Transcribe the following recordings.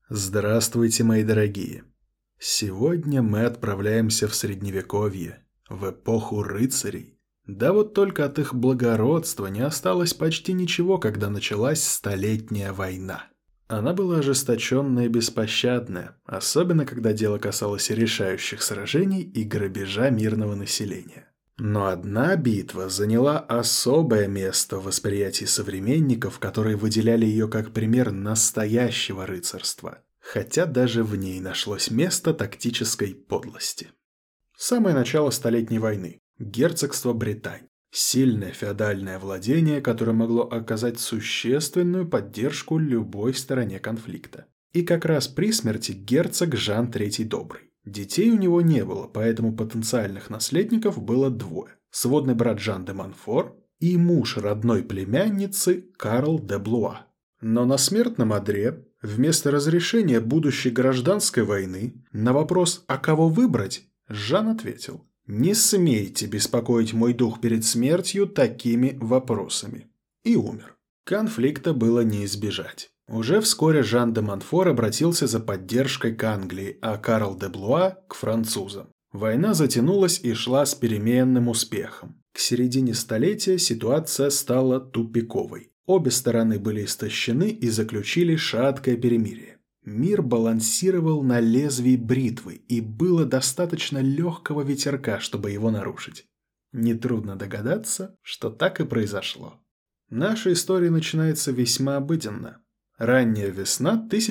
Здравствуйте, мои дорогие! Сегодня мы отправляемся в Средневековье, в эпоху рыцарей. Да вот только от их благородства не осталось почти ничего, когда началась Столетняя война. Она была ожесточенная и беспощадная, особенно когда дело касалось решающих сражений и грабежа мирного населения. Но одна битва заняла особое место в восприятии современников, которые выделяли ее как пример настоящего рыцарства, хотя даже в ней нашлось место тактической подлости. Самое начало Столетней войны. Герцогство Британь. Сильное феодальное владение, которое могло оказать существенную поддержку любой стороне конфликта. И как раз при смерти герцог Жан III Добрый. Детей у него не было, поэтому потенциальных наследников было двое. Сводный брат Жан де Монфор и муж родной племянницы Карл де Блуа. Но на смертном одре, вместо разрешения будущей гражданской войны, на вопрос «а кого выбрать?» Жан ответил: «Не смейте беспокоить мой дух перед смертью такими вопросами». И умер. Конфликта было не избежать. Уже вскоре Жан де Монфор обратился за поддержкой к Англии, а Карл де Блуа – к французам. Война затянулась и шла с переменным успехом. К середине столетия ситуация стала тупиковой. Обе стороны были истощены и заключили шаткое перемирие. Мир балансировал на лезвии бритвы, и было достаточно легкого ветерка, чтобы его нарушить. Нетрудно догадаться, что так и произошло. Наша история начинается весьма обыденно. Ранняя весна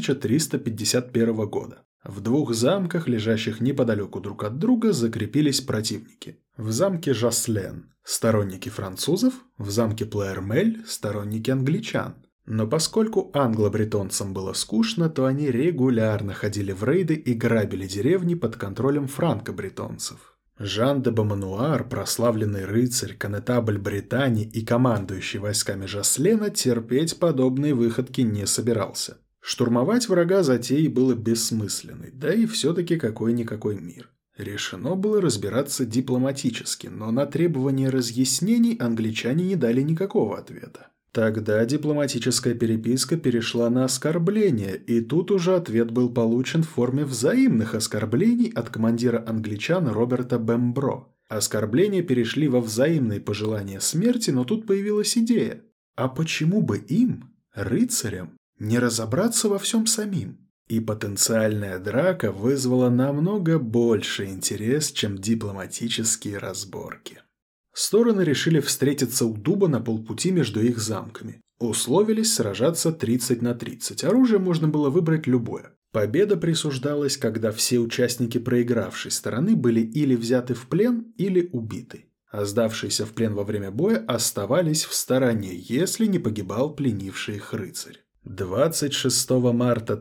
1351 года. В двух замках, лежащих неподалеку друг от друга, закрепились противники. В замке Жаслен – сторонники французов, в замке Плеермель – сторонники англичан. Но поскольку англо-бретонцам было скучно, то они регулярно ходили в рейды и грабили деревни под контролем франко-бретонцев. Жан де Бомануар, прославленный рыцарь, конетабль Британии и командующий войсками Жаслена, терпеть подобные выходки не собирался. Штурмовать врага затеей было бессмысленной, да и все-таки какой-никакой мир. Решено было разбираться дипломатически, но на требования разъяснений англичане не дали никакого ответа. Тогда дипломатическая переписка перешла на оскорбления, и тут уже ответ был получен в форме взаимных оскорблений от командира англичан Роберта Бембро. Оскорбления перешли во взаимные пожелания смерти, но тут появилась идея. А почему бы им, рыцарям, не разобраться во всем самим? И потенциальная драка вызвала намного больше интерес, чем дипломатические разборки. Стороны решили встретиться у дуба на полпути между их замками. Условились сражаться 30 на 30. Оружие можно было выбрать любое. Победа присуждалась, когда все участники проигравшей стороны были или взяты в плен, или убиты. А сдавшиеся в плен во время боя оставались в стороне, если не погибал пленивший их рыцарь. 26 марта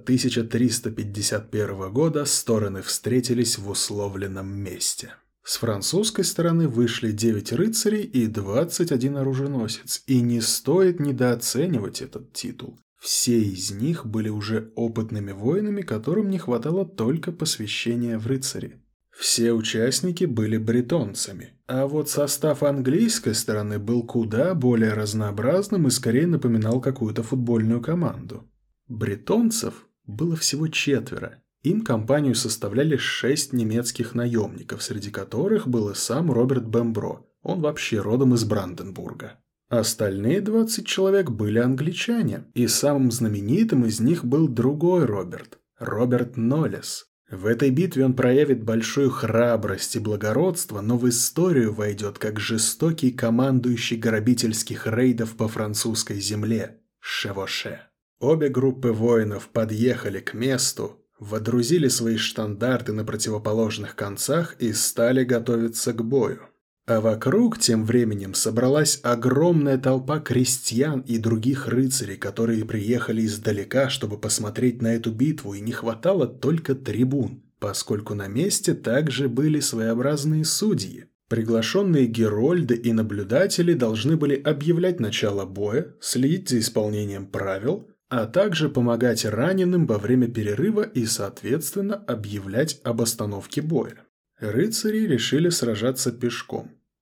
1351 года стороны встретились в условленном месте. С французской стороны вышли 9 рыцарей и 21 оруженосец, и не стоит недооценивать этот титул. Все из них были уже опытными воинами, которым не хватало только посвящения в рыцари. Все участники были бретонцами, а вот состав английской стороны был куда более разнообразным и скорее напоминал какую-то футбольную команду. Бретонцев было всего 4. Им компанию составляли 6 немецких наемников, среди которых был и сам Роберт Бембро, он вообще родом из Бранденбурга. Остальные 20 человек были англичане, и самым знаменитым из них был другой Роберт Ноллес. В этой битве он проявит большую храбрость и благородство, но в историю войдет как жестокий командующий грабительских рейдов по французской земле – Шевоше. Обе группы воинов подъехали к месту, водрузили свои штандарты на противоположных концах и стали готовиться к бою. А вокруг тем временем собралась огромная толпа крестьян и других рыцарей, которые приехали издалека, чтобы посмотреть на эту битву, и не хватало только трибун, поскольку на месте также были своеобразные судьи. Приглашенные герольды и наблюдатели должны были объявлять начало боя, следить за исполнением правил, а также помогать раненым во время перерыва и, соответственно, объявлять об остановке боя. Рыцари решили сражаться пешком.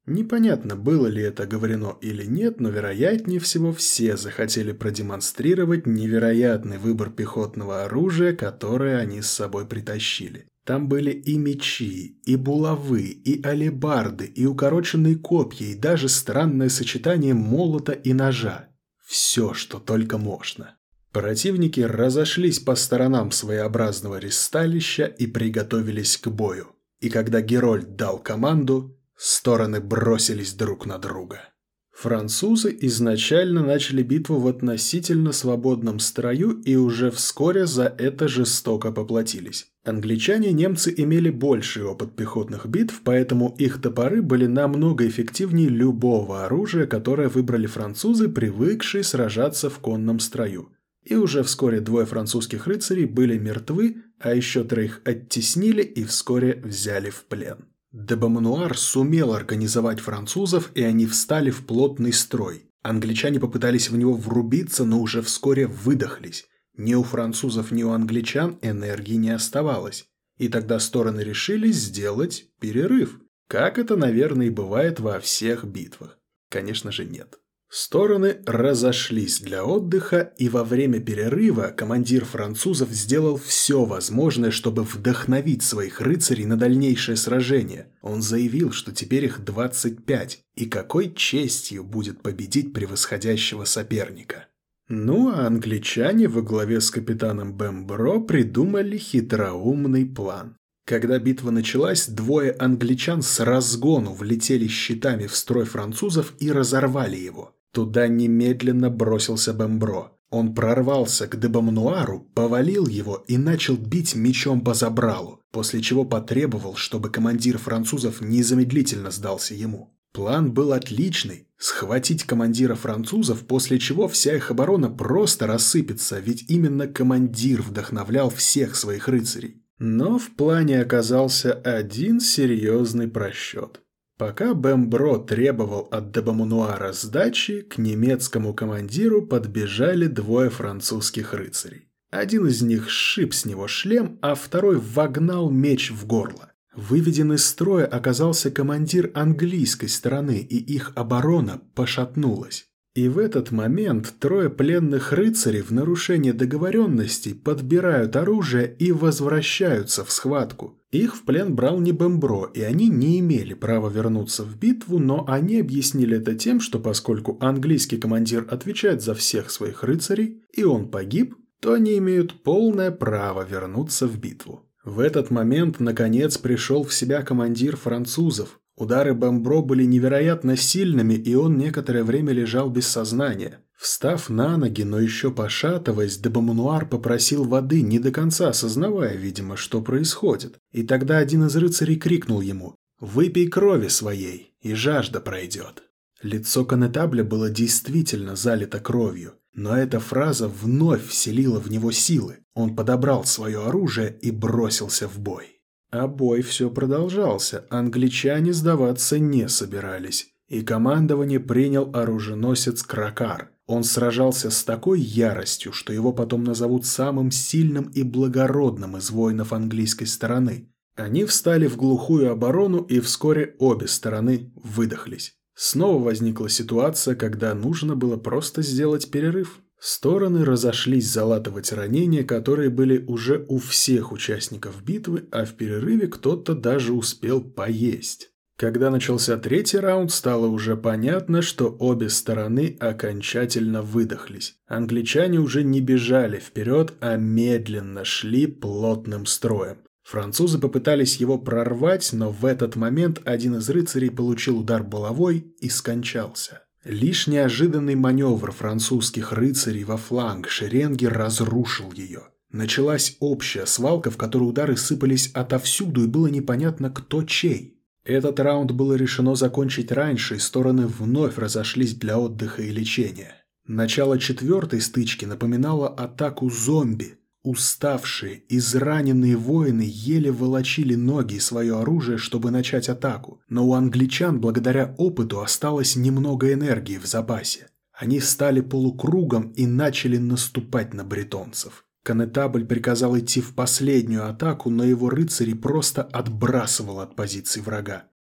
Непонятно, было ли это говорено или нет, но вероятнее всего все захотели продемонстрировать невероятный выбор пехотного оружия, которое они с собой притащили. Там были и мечи, и булавы, и алебарды, и укороченные копья, и даже странное сочетание молота и ножа. Все, что только можно. Противники разошлись по сторонам своеобразного ристалища и приготовились к бою. И когда Герольд дал команду, стороны бросились друг на друга. Французы изначально начали битву в относительно свободном строю и уже вскоре за это жестоко поплатились. Англичане и немцы имели больший опыт пехотных битв, поэтому их топоры были намного эффективнее любого оружия, которое выбрали французы, привыкшие сражаться в конном строю. И уже вскоре 2 французских рыцарей были мертвы, а еще 3 оттеснили и вскоре взяли в плен. де Бомануар сумел организовать французов, и они встали в плотный строй. Англичане попытались в него врубиться, но уже вскоре выдохлись. Ни у французов, ни у англичан энергии не оставалось. И тогда стороны решили сделать перерыв. Как это, наверное, и бывает во всех битвах. Конечно же, нет. Стороны разошлись для отдыха, и во время перерыва командир французов сделал все возможное, чтобы вдохновить своих рыцарей на дальнейшее сражение. Он заявил, что теперь их 25, и какой честью будет победить превосходящего соперника. Ну а англичане во главе с капитаном Бембро придумали хитроумный план. Когда битва началась, 2 англичан с разгону влетели щитами в строй французов и разорвали его. Туда немедленно бросился Бембро. Он прорвался к де Бомануару, повалил его и начал бить мечом по забралу, после чего потребовал, чтобы командир французов незамедлительно сдался ему. План был отличный – схватить командира французов, после чего вся их оборона просто рассыпется, ведь именно командир вдохновлял всех своих рыцарей. Но в плане оказался один серьезный просчет. Пока Бембро требовал от де Бомануара сдачи, к немецкому командиру подбежали 2 французских рыцарей. Один из них сшиб с него шлем, а второй вогнал меч в горло. Выведен из строя оказался командир английской стороны, и их оборона пошатнулась. И в этот момент 3 пленных рыцарей в нарушение договоренностей подбирают оружие и возвращаются в схватку. Их в плен брал не Бембро, и они не имели права вернуться в битву, но они объяснили это тем, что поскольку английский командир отвечает за всех своих рыцарей, и он погиб, то они имеют полное право вернуться в битву. В этот момент, наконец, пришел в себя командир французов. Удары Бембро были невероятно сильными, и он некоторое время лежал без сознания. Встав на ноги, но еще пошатываясь, де Бомануар попросил воды, не до конца осознавая, видимо, что происходит. И тогда один из рыцарей крикнул ему: «Выпей крови своей, и жажда пройдет». Лицо конетабля было действительно залито кровью, но эта фраза вновь вселила в него силы. Он подобрал свое оружие и бросился в бой. А бой все продолжался, англичане сдаваться не собирались, и командование принял оруженосец Кракар. Он сражался с такой яростью, что его потом назовут самым сильным и благородным из воинов английской стороны. Они встали в глухую оборону, и вскоре обе стороны выдохлись. Снова возникла ситуация, когда нужно было просто сделать перерыв. Стороны разошлись залатывать ранения, которые были уже у всех участников битвы, а в перерыве кто-то даже успел поесть. Когда начался 3-й раунд, стало уже понятно, что обе стороны окончательно выдохлись. Англичане уже не бежали вперед, а медленно шли плотным строем. Французы попытались его прорвать, но в этот момент один из рыцарей получил удар булавой и скончался. Лишь неожиданный маневр французских рыцарей во фланг шеренги разрушил ее. Началась общая свалка, в которой удары сыпались отовсюду, и было непонятно, кто чей. Этот раунд было решено закончить раньше, и стороны вновь разошлись для отдыха и лечения. Начало 4-й стычки напоминало атаку зомби. Уставшие, израненные воины еле волочили ноги и свое оружие, чтобы начать атаку, но у англичан благодаря опыту осталось немного энергии в запасе. Они стали полукругом и начали наступать на бретонцев. Конетабль приказал идти в последнюю атаку, но его рыцари просто отбрасывал от позиций врага.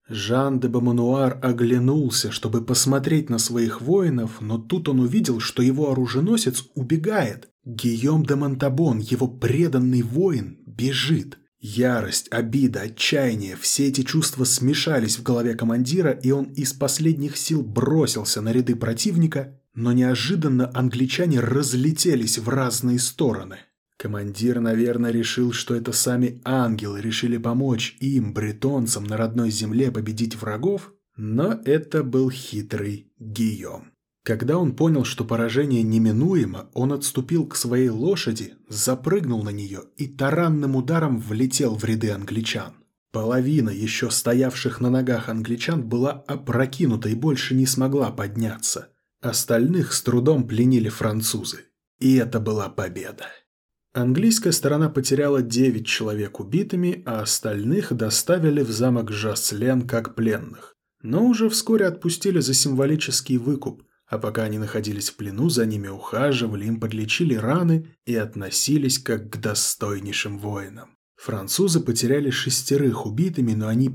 Жан де Бомануар оглянулся, чтобы посмотреть на своих воинов, но тут он увидел, что его оруженосец убегает. Гийом де Монтабон, его преданный воин, бежит. Ярость, обида, отчаяние – все эти чувства смешались в голове командира, и он из последних сил бросился на ряды противника, но неожиданно англичане разлетелись в разные стороны. Командир, наверное, решил, что это сами ангелы решили помочь им, бретонцам, на родной земле победить врагов, но это был хитрый Гийом. Когда он понял, что поражение неминуемо, он отступил к своей лошади, запрыгнул на нее и таранным ударом влетел в ряды англичан. Половина еще стоявших на ногах англичан была опрокинута и больше не смогла подняться. Остальных с трудом пленили французы. И это была победа. Английская сторона потеряла 9 человек убитыми, а остальных доставили в замок Жаслен как пленных. Но уже вскоре отпустили за символический выкуп, а пока они находились в плену, за ними ухаживали, им подлечили раны и относились как к достойнейшим воинам. Французы потеряли 6 убитыми, но они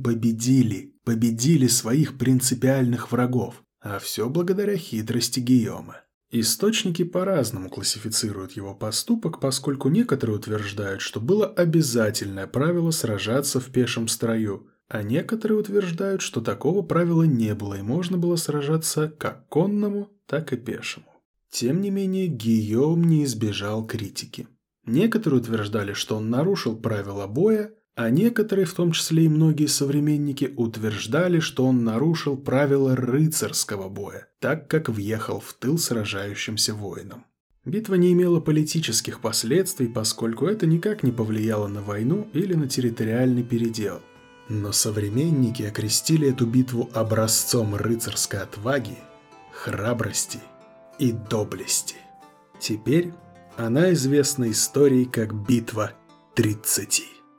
победили своих принципиальных врагов, а все благодаря хитрости Гийома. Источники по-разному классифицируют его поступок, поскольку некоторые утверждают, что было обязательное правило сражаться в пешем строю, а некоторые утверждают, что такого правила не было и можно было сражаться как конному, так и пешему. Тем не менее, Гийом не избежал критики. Некоторые утверждали, что он нарушил правила боя, а некоторые, в том числе и многие современники, утверждали, что он нарушил правила рыцарского боя, так как въехал в тыл сражающимся воинам. Битва не имела политических последствий, поскольку это никак не повлияло на войну или на территориальный передел. Но современники окрестили эту битву образцом рыцарской отваги, храбрости и доблести. Теперь она известна историей как «Битва 30».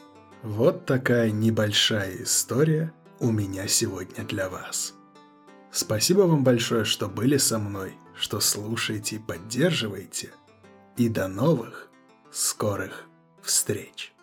Вот такая небольшая история у меня сегодня для вас. Спасибо вам большое, что были со мной, что слушаете и поддерживаете. И до новых скорых встреч!